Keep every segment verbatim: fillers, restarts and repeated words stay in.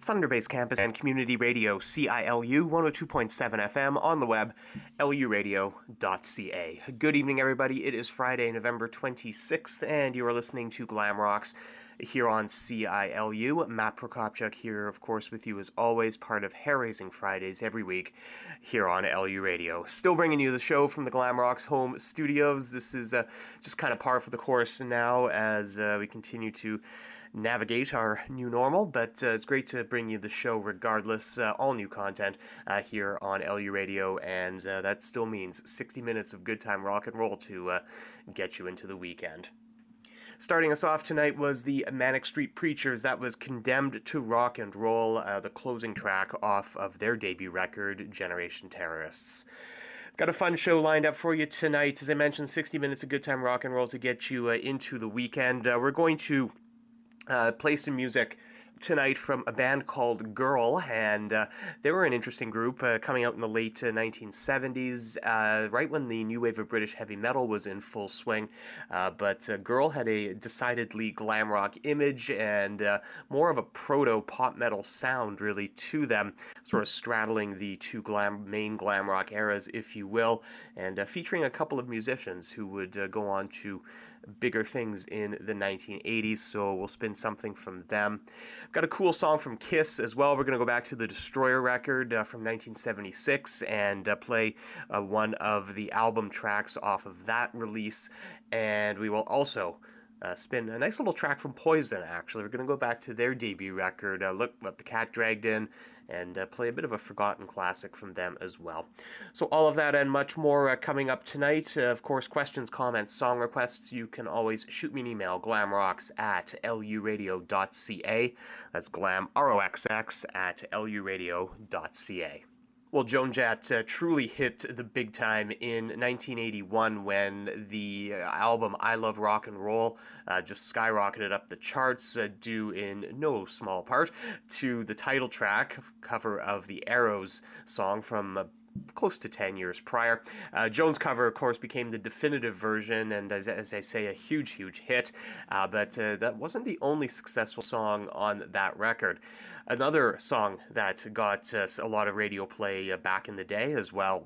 Thunder Base Campus and Community Radio, C I L U, one oh two point seven F M, on the web, L U radio dot C A. Good evening, everybody. It is Friday, November twenty-sixth, and you are listening to Glam Rocks here on C I L U. Matt Prokopchuk here, of course, with you as always, part of Hair Raising Fridays every week here on L U Radio. Still bringing you the show from the Glam Rocks home studios. This is uh, just kind of par for the course now as uh, we continue to navigate our new normal, but uh, it's great to bring you the show regardless, uh, all new content uh, here on L U Radio, and uh, that still means sixty minutes of good time rock and roll to uh, get you into the weekend. Starting us off tonight was the Manic Street Preachers. That was Condemned to Rock and Roll, uh, the closing track off of their debut record, Generation Terrorists. Got a fun show lined up for you tonight. As I mentioned, sixty minutes of good time rock and roll to get you uh, into the weekend. Uh, we're going to Uh, play some music tonight from a band called Girl, and uh, they were an interesting group uh, coming out in the late uh, nineteen seventies, uh, right when the new wave of British heavy metal was in full swing, uh, but uh, Girl had a decidedly glam rock image and uh, more of a proto-pop metal sound really to them, sort of straddling the two glam main glam rock eras, if you will, and uh, featuring a couple of musicians who would uh, go on to bigger things in the nineteen eighties, so we'll spin something from them. Got a cool song from Kiss as well. We're going to go back to the Destroyer record uh, from nineteen seventy-six and uh, play uh, one of the album tracks off of that release, and we will also Uh, spin a nice little track from Poison, actually. We're going to go back to their debut record, uh, Look What the Cat Dragged In, and uh, play a bit of a forgotten classic from them as well. So all of that and much more uh, coming up tonight. Uh, of course, questions, comments, song requests, you can always shoot me an email, glamrocks at L U radio dot C A. That's glam, R O X X, at L U radio dot C A. Well, Joan Jett uh, truly hit the big time in nineteen eighty-one when the uh, album I Love Rock and Roll uh, just skyrocketed up the charts, uh, due in no small part to the title track, cover of the Arrows song from uh, close to ten years prior. Uh, Joan's cover, of course, became the definitive version, and as, as I say, a huge, huge hit, uh, but uh, that wasn't the only successful song on that record. Another song that got uh, a lot of radio play uh, back in the day as well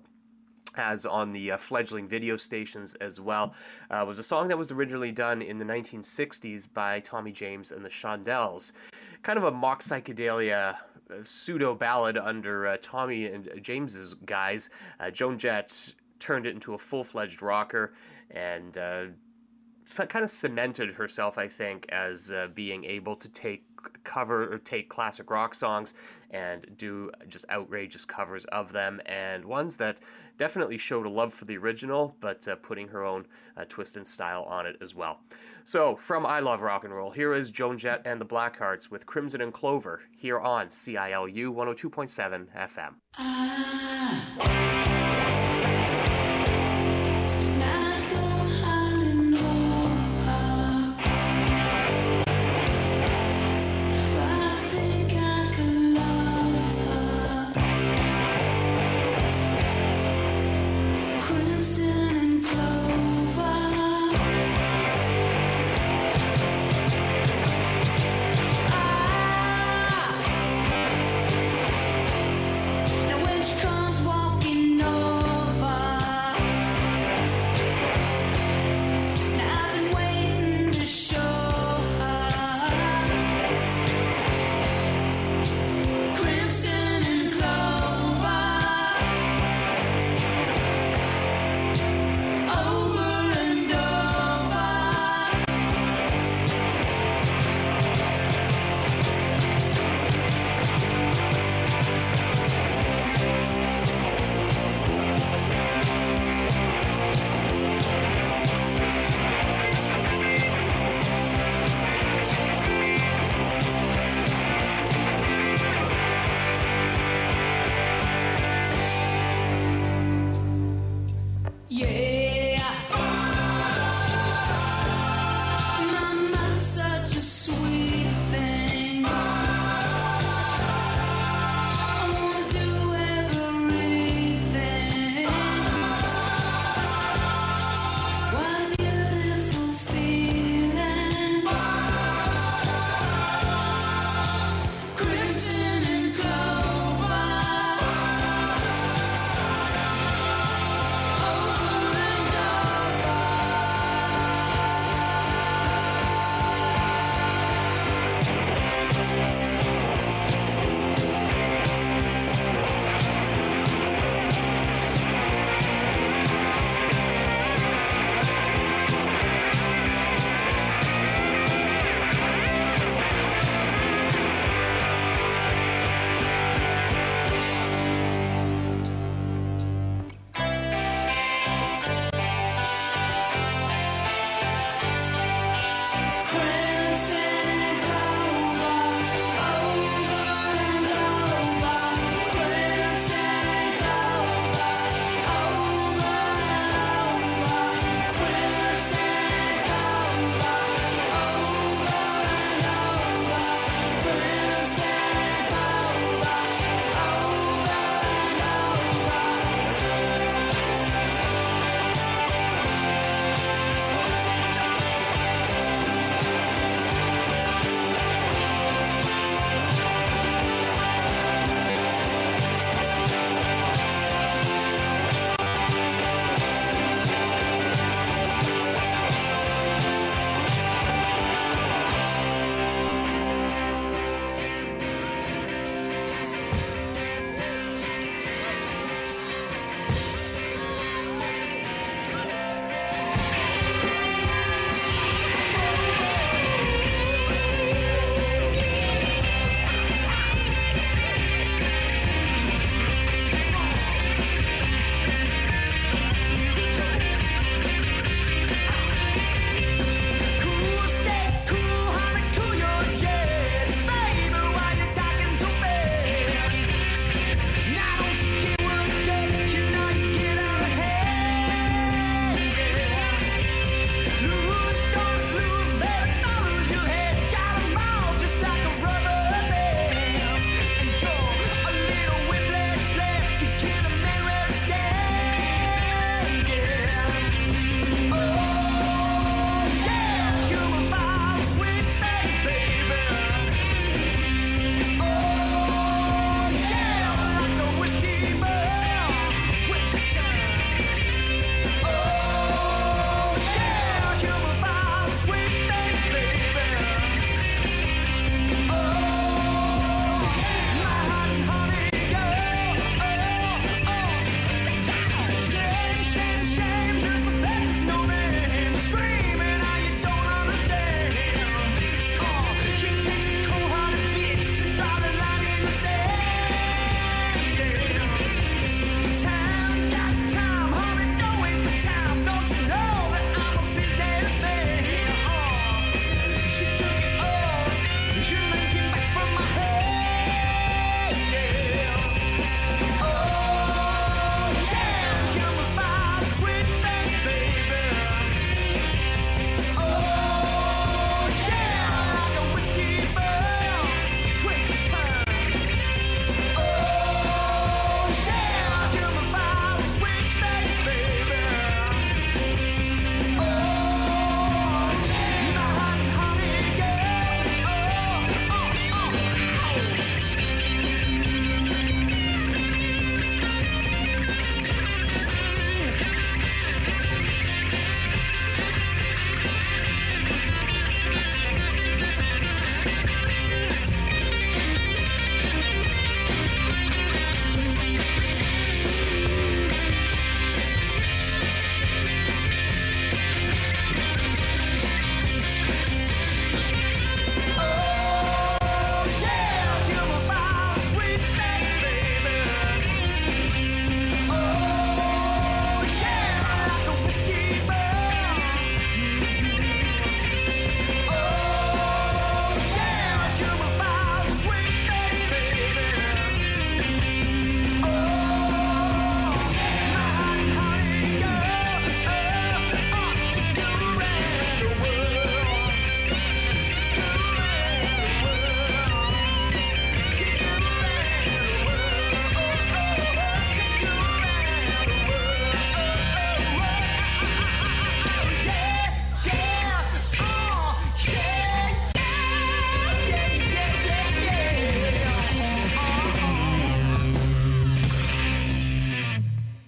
as on the uh, fledgling video stations as well, uh, was a song that was originally done in the nineteen sixties by Tommy James and the Shondells. Kind of a mock psychedelia uh, pseudo-ballad under uh, Tommy and James's guise. Uh, Joan Jett turned it into a full-fledged rocker and uh, kind of cemented herself, I think, as uh, being able to take cover or take classic rock songs and do just outrageous covers of them, and ones that definitely showed a love for the original, but uh, putting her own uh, twist and style on it as well. So, from I Love Rock and Roll, here is Joan Jett and the Blackhearts with Crimson and Clover, here on C I L U one oh two point seven F M. Ah. Now when she comes walking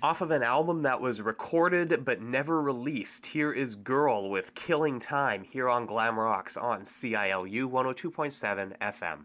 off of an album that was recorded but never released. Here is Girl with Killing Time here on Glam Rocks on C I L U one oh two point seven F M.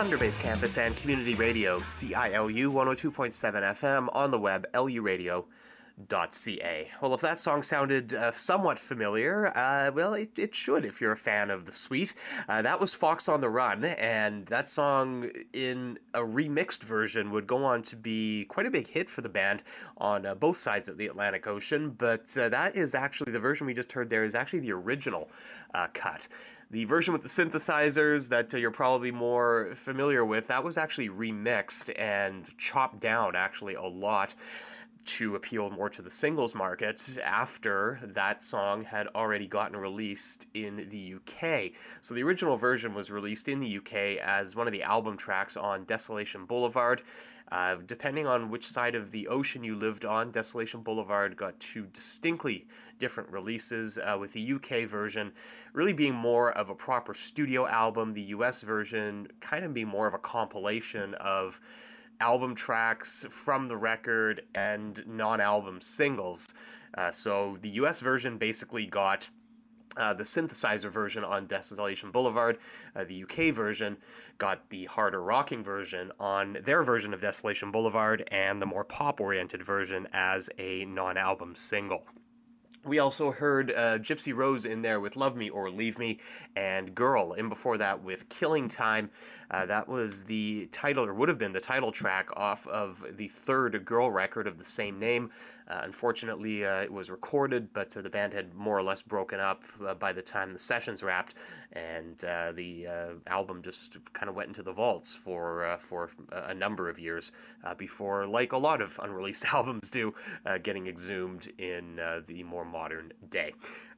Thunder-based campus and community radio, C I L U one oh two point seven F M, on the web, L U radio dot C A. Well, if that song sounded uh, somewhat familiar, uh, well, it, it should if you're a fan of The Sweet. Uh, that was Fox on the Run, and that song in a remixed version would go on to be quite a big hit for the band on uh, both sides of the Atlantic Ocean, but uh, that is actually, the version we just heard there is actually the original uh, cut. The version with the synthesizers that uh, you're probably more familiar with, that was actually remixed and chopped down actually a lot to appeal more to the singles market after that song had already gotten released in the U K. So the original version was released in the U K as one of the album tracks on Desolation Boulevard. Uh, depending on which side of the ocean you lived on, Desolation Boulevard got two distinctly different releases, uh, with the U K version really being more of a proper studio album, the U S version kind of being more of a compilation of album tracks from the record and non-album singles. Uh, so the U S version basically got uh, the synthesizer version on Desolation Boulevard. Uh, the U K version got the harder rocking version on their version of Desolation Boulevard, and the more pop-oriented version as a non-album single. We also heard uh, Gypsy Rose in there with Love Me or Leave Me, and Girl in before that with Killing Time. Uh, that was the title, or would have been the title track off of the third Girl record of the same name. Uh, unfortunately, uh, it was recorded, but uh, the band had more or less broken up uh, by the time the sessions wrapped, and uh, the uh, album just kind of went into the vaults for uh, for a number of years uh, before, like a lot of unreleased albums do, uh, getting exhumed in uh, the more modern day.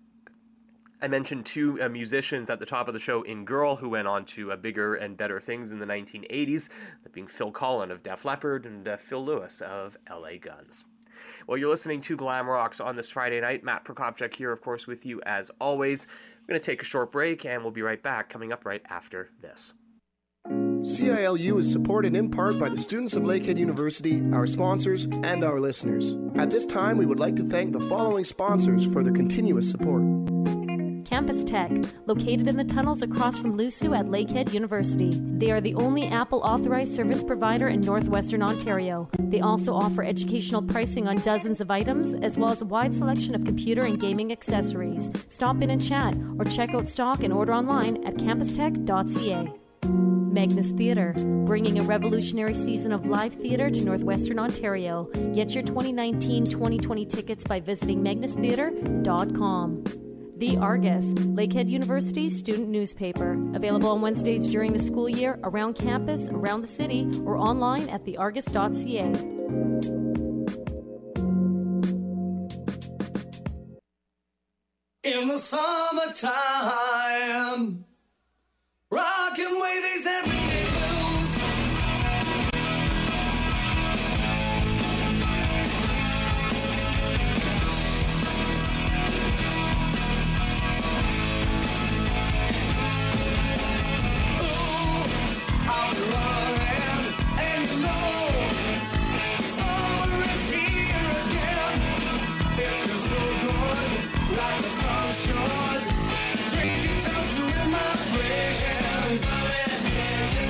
I mentioned two uh, musicians at the top of the show in Girl who went on to uh, bigger and better things in the nineteen eighties, that being Phil Collen of Def Leppard and uh, Phil Lewis of L A Guns. Well, you're listening to Glam Rocks on this Friday night. Matt Prokopchuk here, of course, with you as always. We're going to take a short break, and we'll be right back, coming up right after this. C I L U is supported in part by the students of Lakehead University, our sponsors, and our listeners. At this time, we would like to thank the following sponsors for their continuous support. Campus Tech, located in the tunnels across from L U S U at Lakehead University. They are the only Apple-authorized service provider in northwestern Ontario. They also offer educational pricing on dozens of items, as well as a wide selection of computer and gaming accessories. Stop in and chat, or check out stock and order online at campus tech dot c a. Magnus Theatre, bringing a revolutionary season of live theatre to northwestern Ontario. Get your twenty nineteen twenty twenty tickets by visiting magnus theatre dot com. The Argus, Lakehead University's student newspaper. Available on Wednesdays during the school year, around campus, around the city, or online at the argus dot c a. In the summertime, rockin' with these everyday blues. Ooh, I'll be running, and you know, summer is here again. It feels so good, like the sun should. Drinking toast to my vision.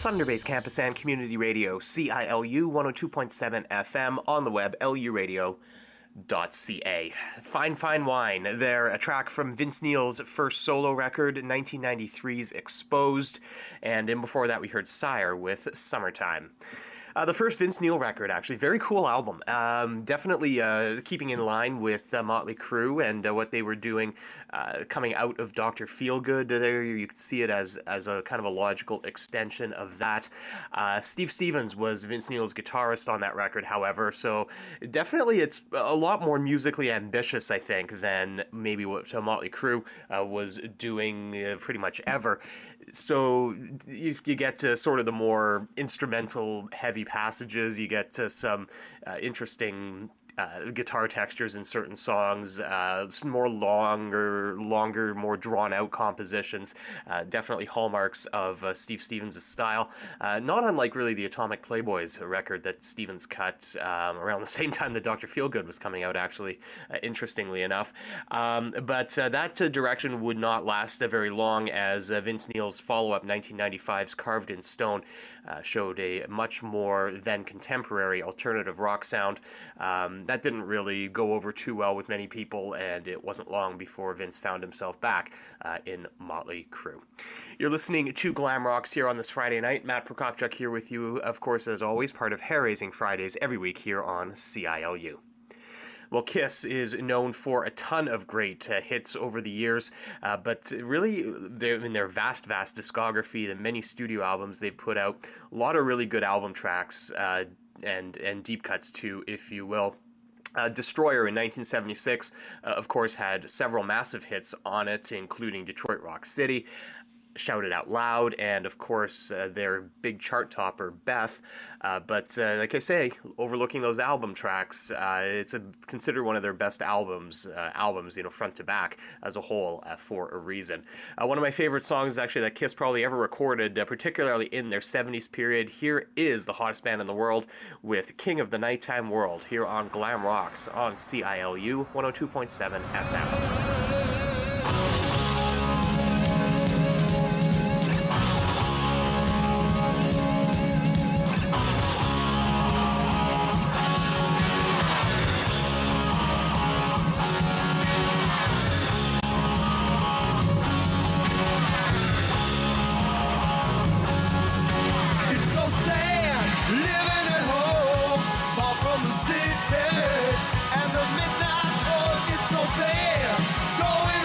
Thunder Bay Campus and Community Radio, C I L U one oh two point seven F M, on the web, L U radio dot C A. Fine Fine Wine, they're a track from Vince Neil's first solo record, nineteen ninety-three's Exposed, and in before that we heard Sire with Summertime. Uh, the first Vince Neil record, actually. Very cool album. Um, definitely uh, keeping in line with uh, Motley Crue and uh, what they were doing uh, coming out of Doctor Feelgood. There you could see it as, as a kind of a logical extension of that. Uh, Steve Stevens was Vince Neil's guitarist on that record, however, so definitely it's a lot more musically ambitious, I think, than maybe what uh, Motley Crue uh, was doing uh, pretty much ever. So you, you get to sort of the more instrumental, heavy passages. You get to some uh, interesting uh, guitar textures in certain songs, uh, some more longer, longer, more drawn-out compositions. Uh, definitely hallmarks of uh, Steve Stevens' style. Uh, not unlike really the Atomic Playboys record that Stevens cut um, around the same time that Doctor Feelgood was coming out, actually, uh, interestingly enough. Um, but uh, that uh, direction would not last uh, very long, as uh, Vince Neil's follow-up, nineteen ninety-five's Carved in Stone, uh, showed a much more than contemporary alternative rock sound. Um, that didn't really go over too well with many people, and it wasn't long before Vince found himself back uh, in Motley Crue. You're listening to Glam Rocks here on this Friday night. Matt Prokopchuk here with you, of course, as always, part of Hair Raising Fridays every week here on C I L U. Well, Kiss is known for a ton of great uh, hits over the years, uh, but really, in their vast, vast discography, the many studio albums they've put out, a lot of really good album tracks uh, and, and deep cuts too, if you will. Uh, Destroyer in nineteen seventy-six, uh, of course, had several massive hits on it, including Detroit Rock City, Shout It Out Loud, and of course uh, their big chart topper, Beth. Uh, but uh, like I say, overlooking those album tracks, uh, it's a, considered one of their best albums, uh, albums, you know, front to back as a whole, uh, for a reason. Uh, one of my favorite songs, actually, that Kiss probably ever recorded, uh, particularly in their seventies period. Here is the hottest band in the world with King of the Nighttime World here on Glam Rocks on C I L U one oh two point seven F M. Going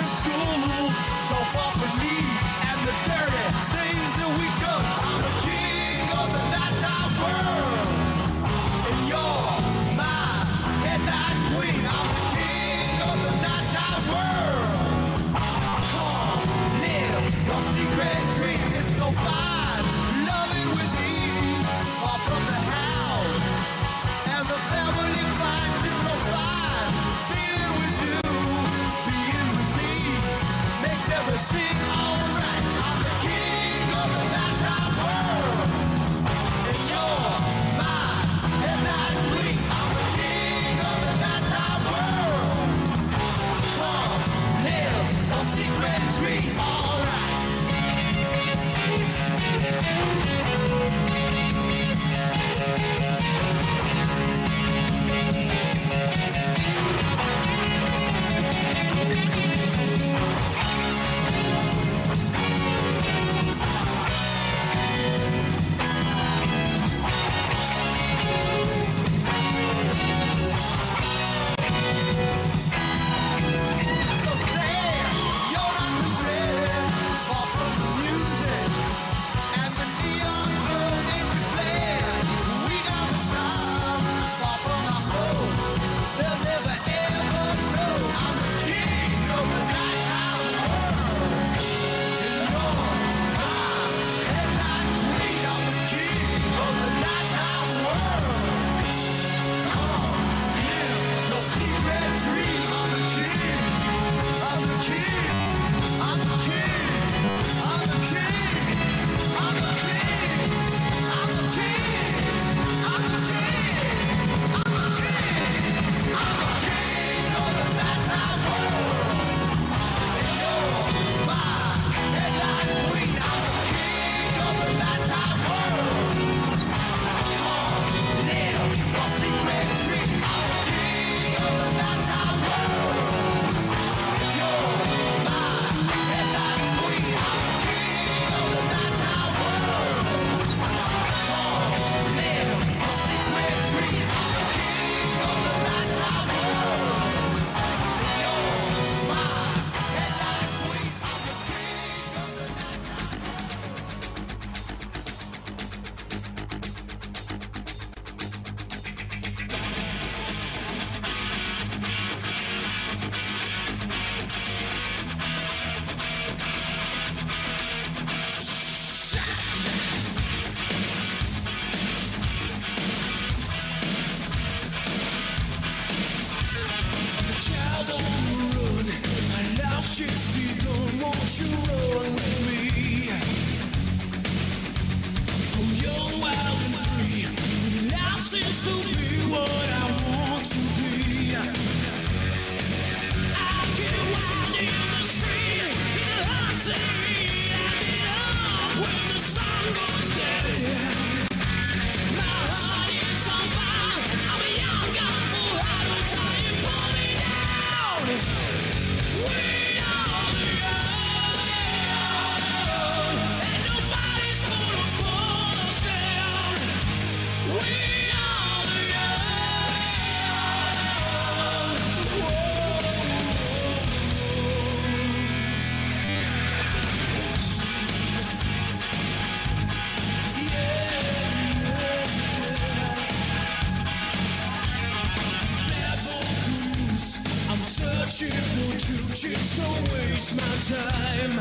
Just don't waste my time.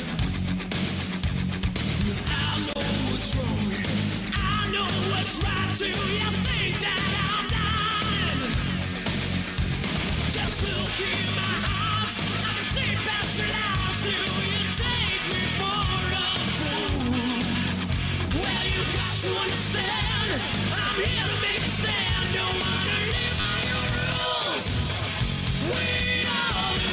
I know what's wrong. I know what's right too. You think that I'm done? Just look in my eyes. I can see past your lies. Do you take me for a fool? Well, you got to understand. I'm here to make a stand. Don't understand my rules. We are the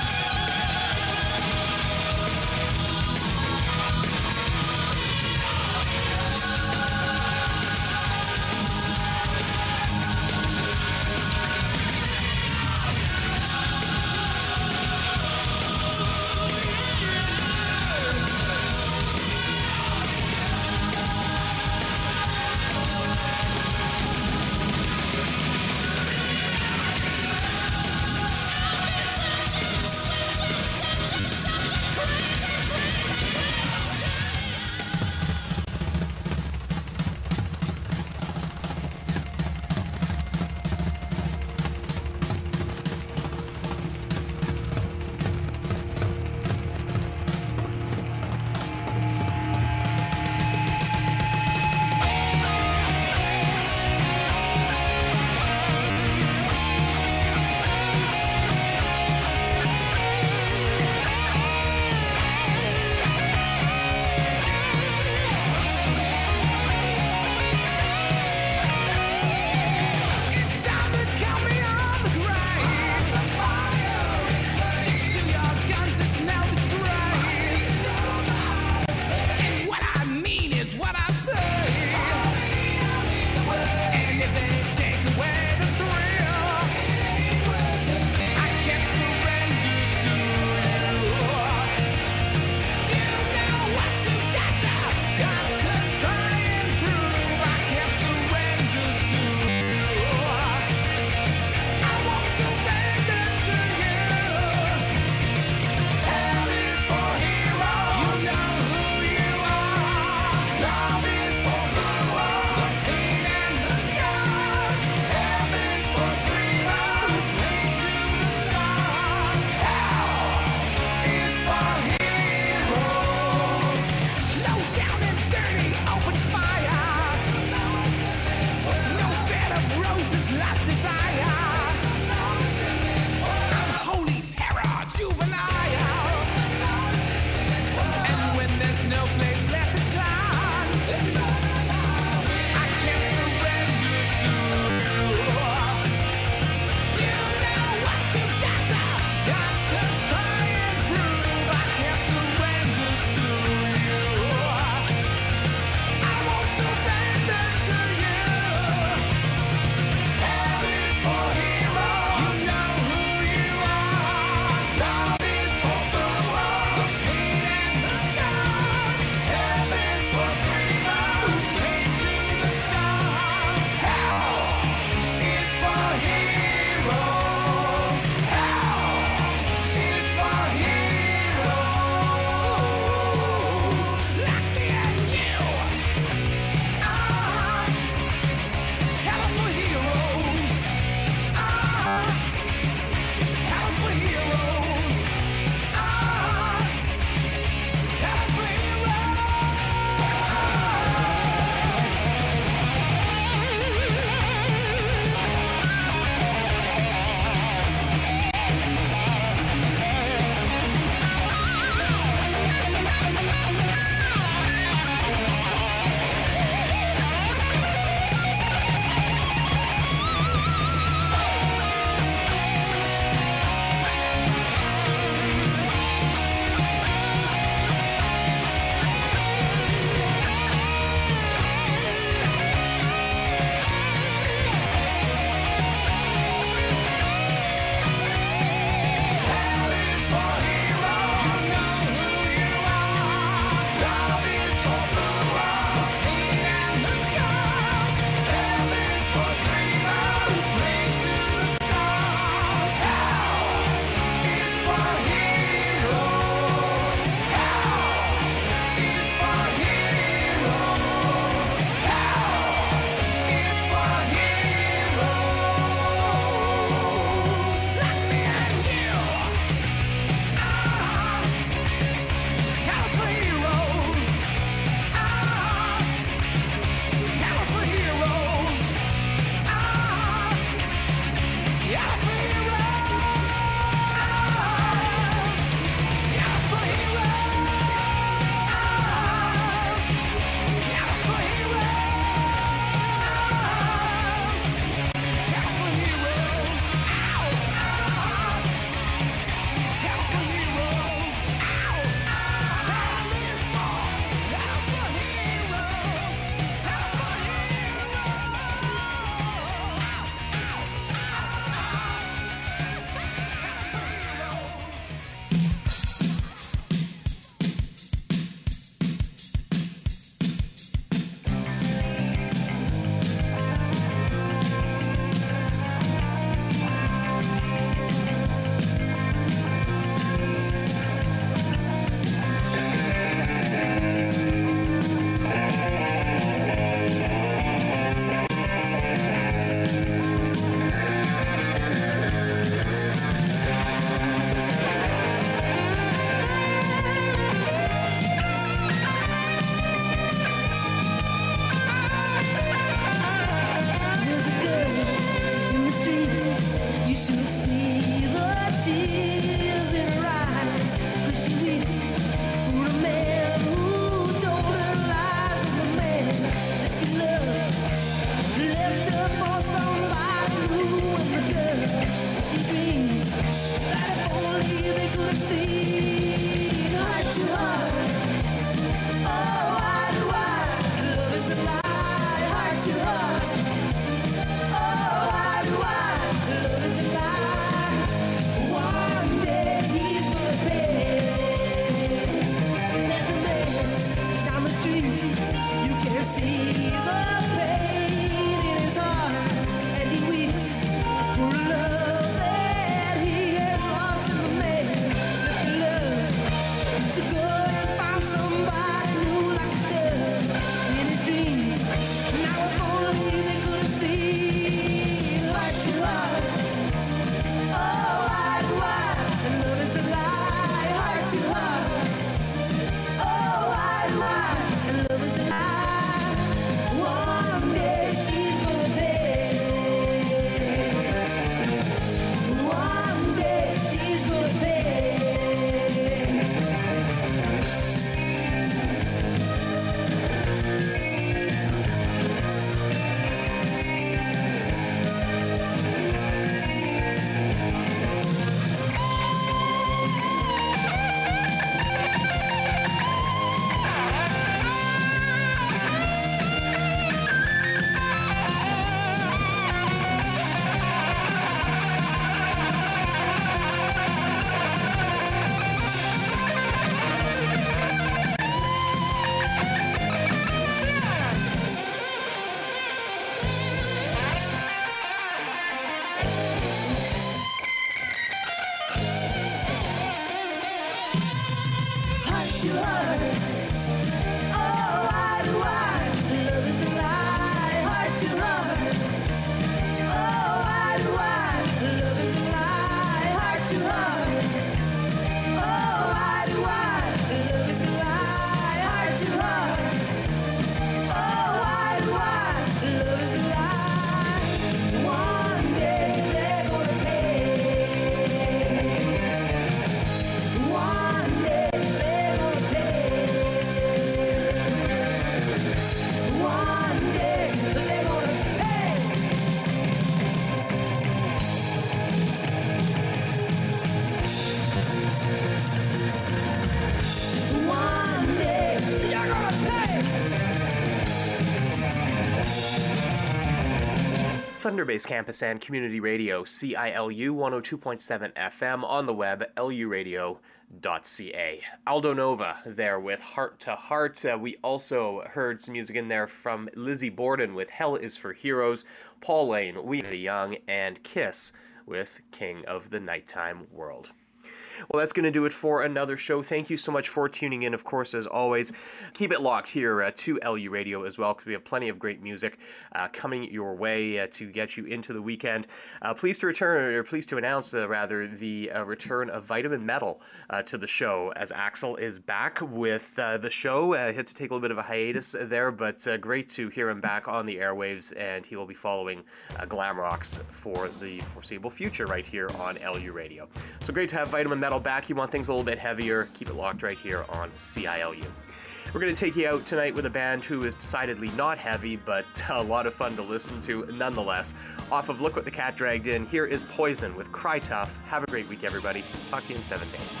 Thunder Base Campus and Community Radio, C I L U one oh two point seven F M, on the web, L U radio dot C A. Aldo Nova there with Heart to Heart. Uh, we also heard some music in there from Lizzie Borden with Hell is for Heroes, Paul Lane, We the Young, and Kiss with King of the Nighttime World. Well, that's going to do it for another show. Thank you so much for tuning in, of course, as always. Keep it locked here uh, to L U Radio as well, because we have plenty of great music uh, coming your way uh, to get you into the weekend. Uh, pleased to return, or pleased to announce, uh, rather, the uh, return of Vitamin Metal uh, to the show, as Axel is back with uh, the show. Uh, had to take a little bit of a hiatus there, but uh, great to hear him back on the airwaves, and he will be following uh, Glam Rocks for the foreseeable future right here on L U Radio. So great to have Vitamin Metal back. You want things a little bit heavier, keep it locked right here on C I L U. We're going to take you out tonight with a band who is decidedly not heavy, but a lot of fun to listen to nonetheless. Off of Look What the Cat Dragged In, here is Poison with Cry Tough. Have a great week, everybody. Talk to you in seven days.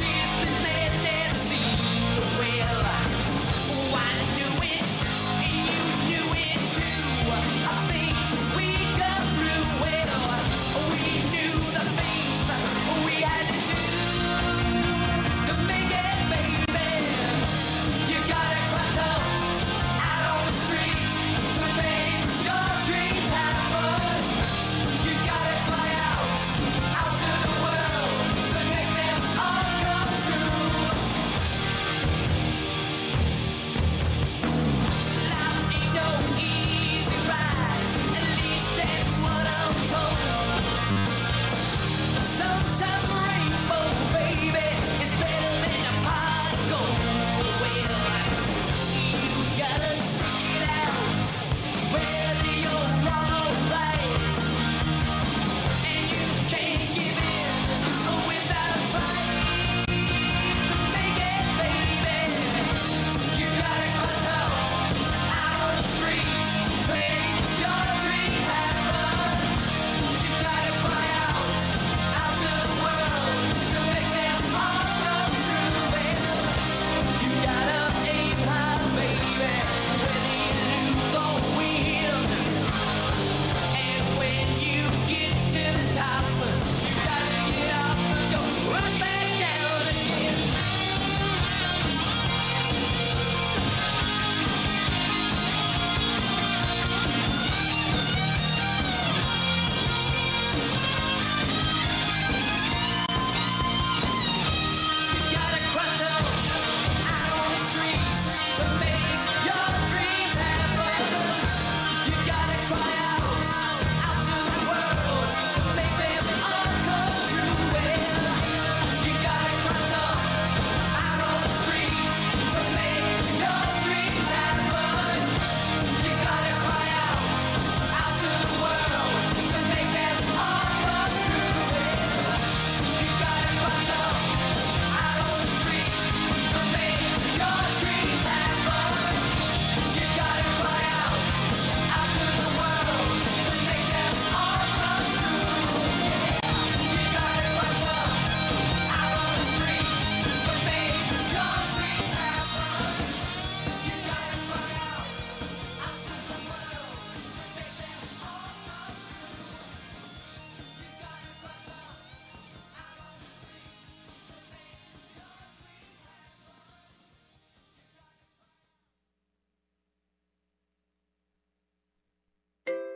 Why do it?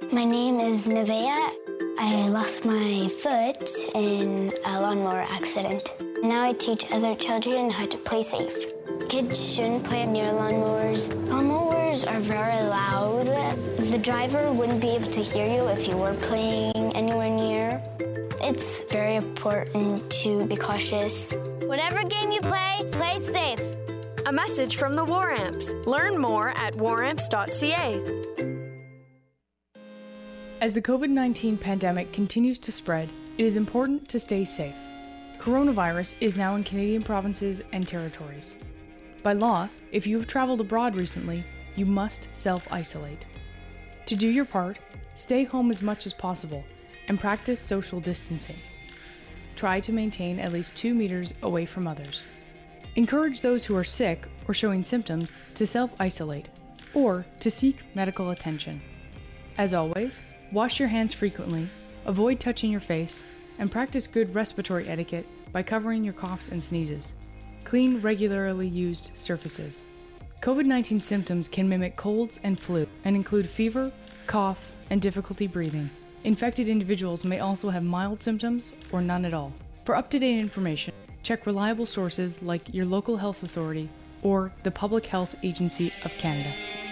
My name is Nevaeh. I lost my foot in a lawnmower accident. Now I teach other children how to play safe. Kids shouldn't play near lawnmowers. Lawnmowers are very loud. The driver wouldn't be able to hear you if you were playing anywhere near. It's very important to be cautious. Whatever game you play, play safe. A message from the War Amps. Learn more at war amps dot c a. As the covid nineteen pandemic continues to spread, it is important to stay safe. Coronavirus is now in Canadian provinces and territories. By law, if you have traveled abroad recently, you must self-isolate. To do your part, stay home as much as possible and practice social distancing. Try to maintain at least two meters away from others. Encourage those who are sick or showing symptoms to self-isolate or to seek medical attention. As always, wash your hands frequently, avoid touching your face, and practice good respiratory etiquette by covering your coughs and sneezes. Clean regularly used surfaces. covid nineteen symptoms can mimic colds and flu and include fever, cough, and difficulty breathing. Infected individuals may also have mild symptoms or none at all. For up-to-date information, check reliable sources like your local health authority or the Public Health Agency of Canada.